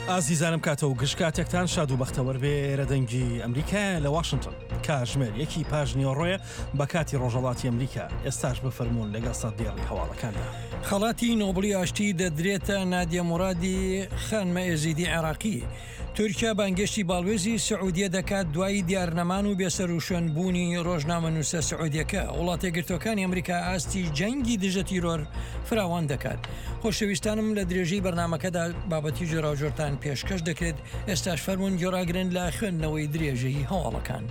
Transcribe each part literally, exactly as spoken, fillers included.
ئازیزانم کاتەوە گشتکاتێکتان شاد و بەختەوەر بێ ێرەدەنگی ئەمریکا لە واشنگتن کاژمێر یەکی پاژنی ڕۆیە بە کاتی ڕۆژهەڵاتی ئەمریکا ئێستاش بفەرمونون لەگەڵ سەدێڕی هەواڵەکاندا. خەڵاتی نۆبڵی ئاشتی دەدرێتە نادیە مورادی خانمە ئێزیدی عێراقی. تورکیا بانگشتی باڵوێزی سعودیە دەکات دوایی دیارنەمان و بێسەر و شوێنبوونی ڕۆژنامەنووسە سعودیەکە. وڵاتە گرتوەکانی ئەمریکا ئاستی جەنگی دژە تیرۆر فراوان دەکات. خۆشەویستانم لە درێژەی بەرنامەکەدا بابەتی جۆراوجۆرتان پێشکەش دەکرێت. ئێستاش فەرمونون گۆڕاگرن لە خوێندنەوەی درێژەی هەواڵەکان.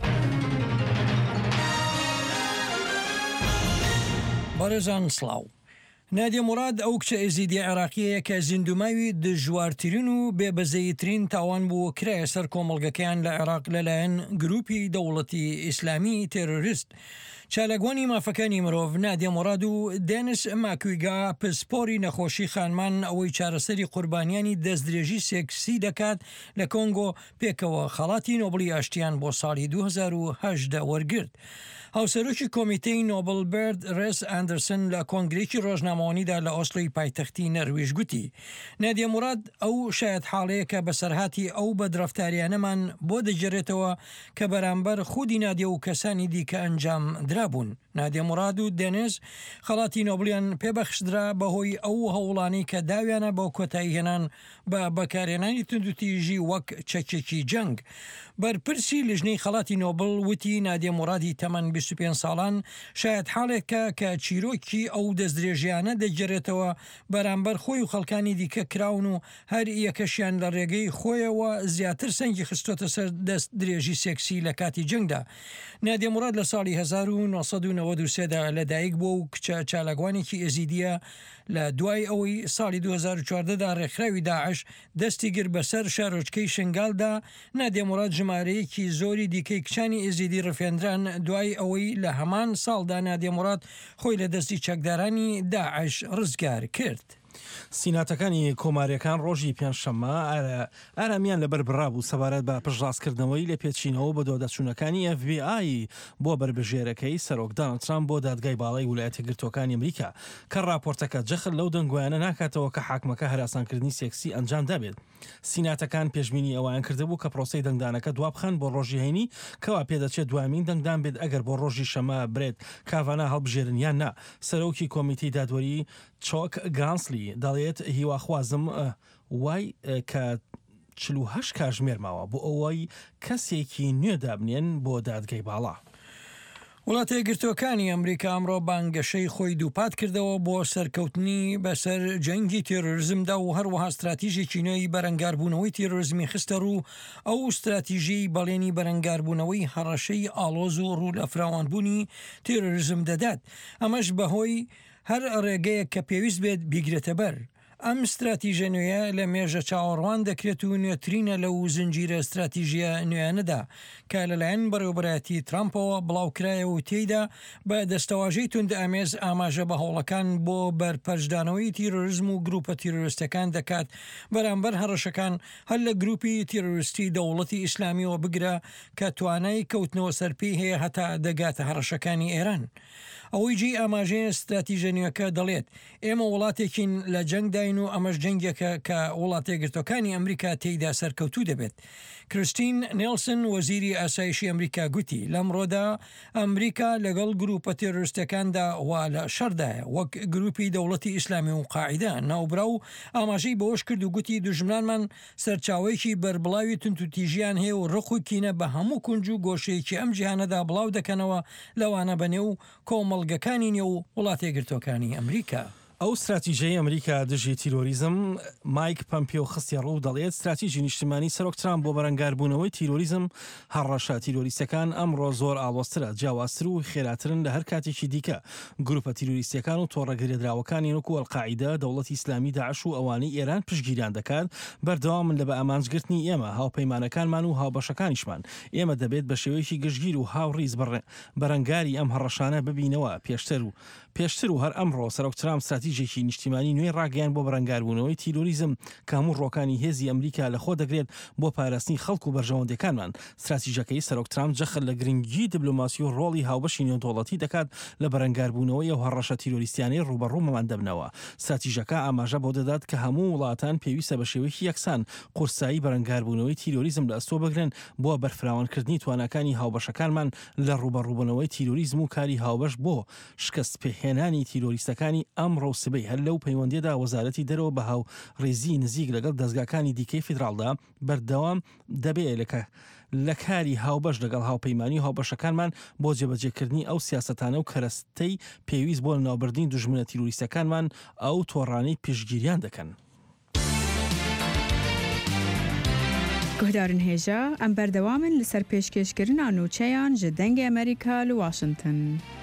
بەڕێزان سڵاو. نادیە موراد ئەو کچە ئێزیدی عێراقیەیە کە زیندوماوی دژوارترین و بێبەزەیترین تاوان بوو کرایە سەر کۆمەڵگەکەیان لە عێراق لەلایەن گروپی دەوڵەتی ئیسلامی تێرۆریست. چالەگوانی مافەکانی مرۆڤ نادیە موراد و دێنس ماکویگا پسپۆری نەخۆشی خانمان ئەوەی چارەسەری قوربانیانی دەستدرێژی سێکسی دەکات لە کۆنگۆ پێکەوە خەڵاتی نۆبڵی ئاشتیان بۆ ساڵی دوو هەزار و هەشت وەرگرت. هاوسەرۆکی کۆمیتەی نۆبل بێرد ڕێس ئاندرسن لە کۆنگرێکی ڕۆژنامەوانیدا لە ئۆسلۆی پایتەختی نەروێژ گوتی نادیە موراد ئەو شاید حاڵەیە کە بەسەرهاتی ئەو بەدرەفتاریانەمان بۆ دەجێڕێتەوە کە بەرامبەر خودی نادیە و کەسانی دیکە ئەنجام درابوون. نادیە موراد و دێنێز خەڵاتی نۆبلیان پێبەخشدرا بەهۆی ئەو هەوڵانی کە داویانە بۆ کۆتایی هێنان بە بەکارهێنانی توندوتیژی وەک چەکێکی جەنگ. بەرپرسی لژنەی خەڵاتی نۆبل وتی نادیە مورادی تەمەن بیست و پێنج ساڵان شاید حاڵێکە کە چیرۆکی ئەو دەستدرێژیانە دەجێڕێتەوە بەرامبەر خۆی و خەڵکانی دیکە کراون و هەر یەکەشیان لە ڕێگەی خۆیەوە زیاتر سەنگی خستۆتە سەر دەست درێژی سێکسی لە کاتی جەنگدا. نادیە موراد لە ساڵی هەزار و نۆسەد و نەوەد و سێدا لەدایک بووە و کچە چالاگوانێکی ئێزیدیە لە دوای ئەوەی ساڵی دوو هەزار و چواردەدا ڕێکخراوی داعش دەستی گر بەسەر شارۆچکەی شنگالدا. نادیە موراد ژمارەیەکی زۆری دیکەی کچانی ئێزیدی ڕفێنران دوای ئەوەی لە هەمان ساڵدا نادیە موراد خۆی لە دەستی چەکدارانی داعش ڕزگار کرد. سیناتەکانی کۆماریەکان ڕۆژی پێنجشەممە ئارامیان لەبەر بڕابوو سەبارەت بە پشتڕاستکردنەوەی لە پێچینەوە بە دۆدەچوونەکانی ئەف بی ئای بۆ بەربژێرەکەی سەرۆک دۆناڵد ترامپ بۆ دادگای باڵای ویلایەتە گرتوەکانی ئەمریکا کە راپۆرتەکە جەخت لەو دەنگویانە ناکاتەوە کە حاکمەکە هەراسانکردنی سێکسی ئەنجام دابێت. سیناتەکان پێشبینی ئەویان کردبوو کە پرۆسەی دەنگدانەکە دوابخەن بۆ ڕۆژی هەینی کەوا پێدەچێت دوامین دەنگدان بێت ئەگەر بۆ ڕۆژی شەمە برێت کاڤانا هەڵبژێرن یان نا. سەرۆکی کۆمیتەی دادوەری چۆک گانسلی دەڵێت هیواخوازم وای کە چل و هەشت کاتژمێر ماوە بۆ ئەوەی کەسێکی نوێ دابنێن بۆ دادگای باڵا. وڵاتە یەکگرتووەکانی ئەمریکا ئەمڕۆ بانگەشەی خۆی دووپات کردەوە بۆ سەرکەوتنی بەسەر جەنگی تێرۆریزمدا و هەروەها استراتیژێکی نوێی بەرەنگاربوونەوەی تێرۆریزمی خستە ڕوو. ئەو استراتیژی بەڵێنی بەرەنگاربوونەوەی هەڕەشەی ئاڵۆز و ڕوو لە فراوانبوونی تێرۆریزم دەدات. ئەمەش بەهۆی هەر ڕێگەیەک کە پێویست بێت بیگرێتە بەر. ئەم استراتیژە نوێیە لە مێژە چاوەڕوان دەکرێت و نوێترینە لەو زنجیرە استراتیژیە نوێیانەدا کە لەلایەن بەڕێوەبەرایەتی ترامپەوە بڵاوکرایە و تێیدا بە دەستەواژەی توند ئامێز ئاماژە بە هەوڵەکان بۆ بەرپەرشدانەوەی تیرۆریزم و گروپە تیرۆریستەکان دەکات بەرامبەر هەڕەشەکان هەر لە گروپی تیرۆریستی دەوڵەتی ئیسلامیەوە بگرە کە توانای کەوتنەوە سەرپێی هەیە هەتا دەگاتە هەڕەشەکانی ئێران. ئەوەی جی ئاماژەیە استراتیژە نوێەکە دەڵێت ئێمە وڵاتێکین لە جەنگداین و ئەمەش جەنگێکە کە وڵاتە یەکگرتووەکانی ئەمریکا تێیدا سەرکەوتوو دەبێت. کریستین نیلسن وەزیری ئاسایشی ئەمریکا گوتی لەمڕۆدا ئەمریکا لەگەڵ گروپە تێرۆریستەکاندا وا لە شەردایە وەک گروپی دەوڵەتی ئیسلامی و قاعیدە ناوبرا و ئاماژەی بەوەش کرد و گوتی دوژمنانمان سەرچاوەیەکی بەربڵاوی تونتوتیژیان هەیە و ڕق و کینە بە هەموو کونج و گۆشەیەکی ئەم جیهانەدا بڵاو دەکەنەوە لەوانە بەنێو کۆمەڵگەکانی نێو وڵاتە یەکگرتووەکانی ئەمریکا. ئەو استراتیژەی ئەمریکا دژی تیرۆریزم مایک پەمپیۆ خستی ڕوو دەڵێت استراتیژی نیشتمانی سەرۆک ترامپ بۆ بەرەنگاربوونەوەی تیرۆریزم هەڕەشە تیرۆریستەکان ئەمڕۆ زۆر ئاڵۆزترە جیاوازتر و خێراترن لە هەر کاتێکی دیکە. گروپە تیرۆریستەکان و تۆڕەگرێدراوەکانی وەکو ئەڵقاعیدە دەوڵەتی ئیسلامی داعش و ئەوانەی ئێران پشتگیریان دەکات بەردەوامن لە بە ئامانجگرتنی ئێمە هاوپەیمانەکانمان و هاوبەشەکانیشمان. ئێمە دەبێت بە شێوەیەکی گشتگیر و هاوڕیز بەرەنگاری ئەم هەڕەشانە ببینەوە پێشتر و پێشتر و هەر ئەمڕۆ سەرۆک ترامپ استراتیژێکی نیشتیمانی نوێی ڕاگەیان بۆ بەرەنگاربوونەوەی تیرۆریزم کامور ڕۆکانی هێزی ئەمریکا لەخۆ دەگرێت بۆ پاراستنی خەڵک و بەرژەوەندەکانمان. استراتیژەکەی سەرۆک ترامپ جەخت لە گرنگی دیبلۆماسی و ڕۆڵی هاوبەشی نێودەوڵەتی دەکات لە بەرەنگاربوونەوەی ئەو هەڕەشە تیرۆریستیانەی ڕوبەڕوومەمان دەبنەوە. استراتیژەکە ئاماژە بۆ دەدات کە هەموو وڵاتان پێویستە بە شێوەیەکی یەکسان قورسایی بەرەنگاربوونەوەی تیرۆریزم لە ئەستۆ بگرن بۆ بەرفراوانکردنی توانەکانی هاوبەشەکانمان لە ڕوبەڕووبوونەوەی تیرۆریزم و کاری هاوبەش بۆ شکست پێهێنانی تیرۆریستەکانی ئەمڕۆ سبەی هەر لەو پەیوەندیدا وەزارەتی دەرەوە بە هاو ڕێزی نزیک لەگەڵ دەستگاکانی دیکەی فیدراڵدا بەردەوام دەبێت لەکە لە کاری هاوبەش لەگەڵ هاوپەیمانی هاوبەشەکانمان بۆ جێبەجێکردنی ئەو سیاسەتانە و کەرەستەی پێویست بۆ ناوبردنی دوژمنە تیرۆریستەکانمان ئەو تۆڕانەی پشگیریان دەکەن. گهدارن هێژە ئەم بەردەوامن لەسەر پێشکەشکردنا نوچەیان ji dengê ئەمریکا لە واشنگتن.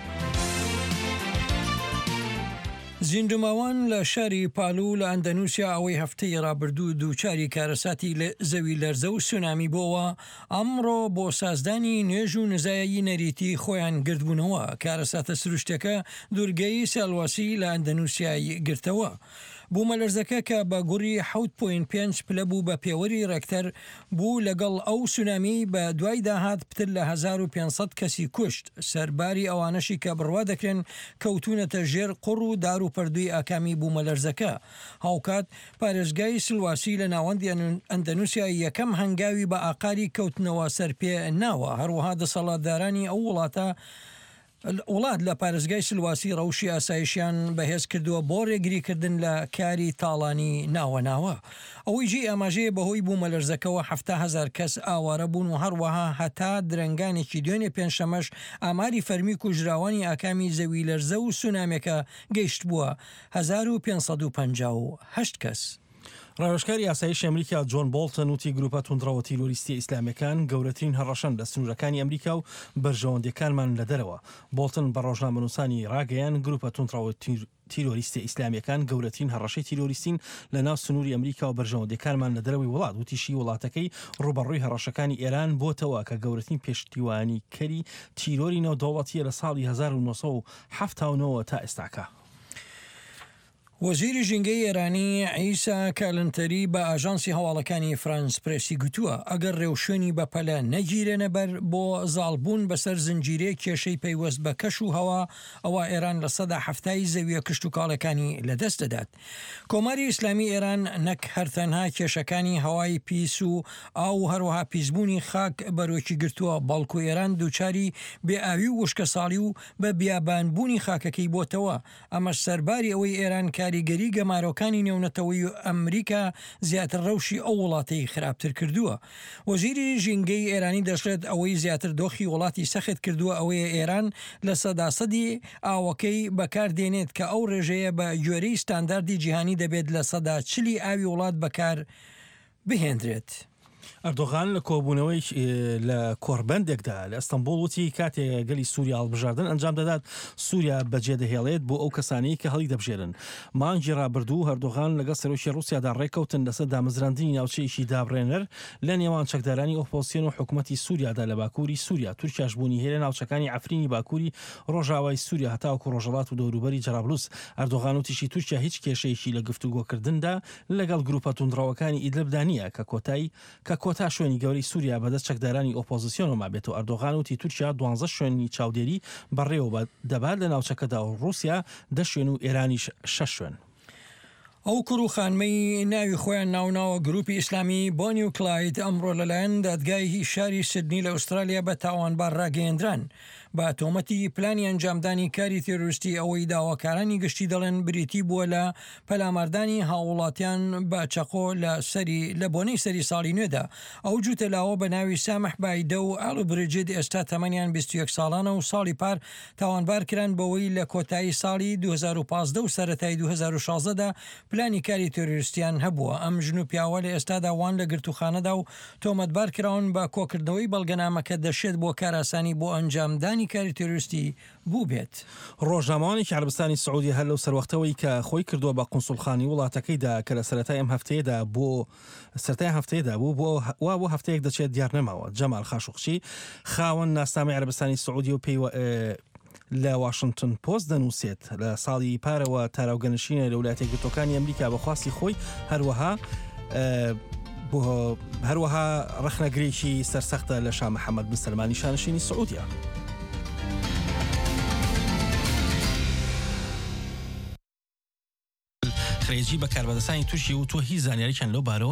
زیندوماوان لە شاری پالو لە ئەندەنووسیا ئەوەی هەفتەی ڕابردوو دووچاری کارەساتی لە زەوی لەرزە و سونامی بۆەوە ئەمڕۆ بۆ سازدانی نوێژ و نزایەیی نەریتی خۆیان گرتبوونەوە. کارەساتە سروشتەکە دوورگەی ساڵواسی لە ئەندەنووسیای گرتەوە. بوومەلەرزەکە کە بە گوڕی حەوت پۆینت پێنج پلە بوو بە پێوەری ڕێکتەر بوو لەگەڵ ئەو سونامی بە دوای داهات پتر لە هەزار و پێنجسەد کەسی کوشت. سەرباری ئەوانەشی کە بڕوا دەکرێن کەوتونەتە ژێر قوڕ و دار و پەردووی ئاکامی بوومەلەرزەکە. هاوکات پارێزگای سلواسی لە ناوەندی ئەندەنووسیا یەکەم هەنگاوی بە ئاقاری کەوتنەوە سەرپێ ناوە. هەروەها دەسەڵاتدارانی ئەو وڵاتە وڵات لە پارێزگای سلواسی ڕەوشی ئاسایشیان بەهێز کردووە بۆ ڕێگریکردن لە کاری تاڵانی ناوەناوە. ئەوەی ژی ئاماژەیە بەهۆی بوومەلەرزەکەەوە هەفتە هەزار کەس ئاوارە بوون و هەروەها هەتا درنگانێکی دوێنێ پێنجشەمەش ئاماری فەرمی کوژراوانی ئاکامی زەوی لەرزە و سونامێکە گەیشت بووە هەزار و پێنجسەد و پەنجاو و هەشت کەس. ڕاوێژکاری ئاسایشی ئەمریکا جۆن بۆڵتن وتی گروپە توندڕەوە تیرۆریستی ئیسلامەکان گەورەترین هەڕەشەن لە سنوورەکانی ئەمریکا و بەرژەوەندەکانمان لە دەرەوە. بۆڵتن بە ڕۆژنامەنووسانی ڕاگەیان گروپە توندڕەوە تیرۆریستی ئیسلامیەکان گەورەترین هەڕەشەی تیرۆریستین لە ناو سنووری ئەمریکا و بەرژەوەندەکانمان لە دەرەوەی وڵات وتیشی وڵاتەکەی ڕوبەڕووی هەڕەشەکانی ئێران بۆتەوە کە گەورەترین پێشتیوانی کەری تیرۆری نێودەوڵەتیە لە ساڵی هەزار و نۆسەد و هەفتاد و نۆ تا ئێستاکە. وەزیری ژینگەی ئێرانی عیسا کالنتەری بە ئاژانسی هەواڵەکانی فرانس پرێسی گوتووە ئەگەر ڕێوشێنی بەپەلە نەگیرێنە بەر بۆ زاڵبوون بەسەر زنجیرێ کێشەی پەیوەست بە کەش و هەوا ئەوە ئێران لە سەدا هەفتای زەویە کشت و کاڵەکانی لەدەست دەدات. کۆماری ئیسلامی ئێران نەک هەرتەنها کێشەکانی هەوای پیس و ئاو هەروەها پیسبوونی خاک بەرۆکی گرتووە بەڵکو ئێران دووچاری بێئاوی و وشکە ساڵی و بە بیابانبوونی خاکەکەی بۆتەوە. ئەمەش سەرباری ئەوەی ئێران کاریگەری گەمارۆکانی نێونەتەوەی و ئەمریکا زیاتر ڕەوشی ئەو وڵاتەی خراپتر کردووە. وەزیری ژینگەی ئێرانی دەشێت ئەوەی زیاتر دۆخی وڵاتی سەخت کردووە ئەوەیە ئێران لە سەداسەدی ئاوەکەی بەکاردێنێت کە ئەو ڕێژەیە بە گوێرەی ستانداردی جیهانی دەبێت لە سەدا چلی ئاوی وڵات بەکار بهێنرێت. ئەردۆغان لە کۆبوونەوەی لە کۆربەندێکدا لە ئەستەمبوڵ وتی کاتێک گەلی سووریا هەڵبژاردن ئەنجام دەدات سووریا بەجێ دەهێڵێت بۆ ئەو کەسانەی کە هەڵی دەبژێرن. مانگی ڕابردوو هەردۆغان لەگەڵ سەرۆکی ڕووسیادا ڕێکەوتن لەسەر دامەزراندنی ناوچەیەکی دابڕێنەر لە نێوان چەکدارانی ئۆپۆزیسیۆن و حکوومەتی سووریادا لە باکووری سووریا. تورکیاش بوونی هێرە ناوچەکانی عەفرینی باکووری ڕۆژاوای سووریا هەتاوەکو ڕۆژهەڵات و دەوروبەری جەرابلوس. ئەردۆغان وتیشی تورکیا هیچ کێشەیەکی لە گفتوگۆکردندا لەگەڵ گروپە توندڕەوەکانی ئیدلبدا نییە کە کۆتای کە کۆتا شوێنی گەوری سووریا بەدەست چەکدارانی ئۆپۆزیسیۆنەوە بێتەوە. ئەردۆغان وتی تورکیا دوانزە شوێنی چاودێری بەڕێوە دەبات لە ناوچەکەدا و رووسیا دە شوێن و ئێرانیش شەش شوێن. ئەو کوڕوخانمەی ناوی خۆیان ناوناوە گروپی ئیسلامی بۆنی و کلاید ئەمڕۆ لەلایەن دادگای شاری سیدنی لە ئوسترالیا بە تاوانبار ڕاگەیەندران بە تۆمەتی پلانی ئەنجامدانی کاری تێرۆریستی ئەوەی داواکارانی گشتی دەڵێن بریتی بووە لە پەلاماردانی هاوڵاتیان بە چەقۆ لە سەری لە بۆنەی سەری ساڵی نوێدا. ئەو جوتەلاوە بە ناوی سامح بایدە و ئاڵو برجد ئێستا تەمەنیان بیست و یەک ساڵانە و ساڵی پار تاوانبار کران بەوەی لە کۆتایی ساڵی دوو هەزار و پانزدە و سەرەتای دوو هەزار و شازدەدا پلانی کاری تۆریستیان هەبووە. ئەم ژن و پیاوە لە ئێستادا وان لە گرتوخانەدا و تۆمەتبار کراون بە کۆکردنەوەی بەڵگەنامەکە دەشێت بۆ کاراسانی بۆ ئەنجامدانی کاری تۆریستی بوو بێت. ڕۆژنامەوانی عەربستانی سعودی هەر لەو سەروەختەوەی کە خۆی کردووە بە قونسوڵخانی وڵاتەکەیدا کە لە سەرەتای ئەم هەفتەیەدا بۆ سەرەتای هەفتەیەدا بوو بۆ وا بۆ هەفتەیەک دەچێت دیار نەماوە. جەمال خاشوقچی خاوەن ناسنامەی عەربستانی سعودی و پێی لە واشنگتن پۆست دەنووسێت لە ساڵی پارەوە تاراوگەنشینە لە ویلایەتە یەکگرتووەکانی ئەمریکا بەخواستی خۆی هەروەها هەروەها ڕەخنەگرێکی سەرسەختە لە شاه محەممەد بن سەلمانی شانشینی سعودیا. خێزی بەکاربەدەستانی تووشی و تۆ هی زانیاریان لەو بارەوە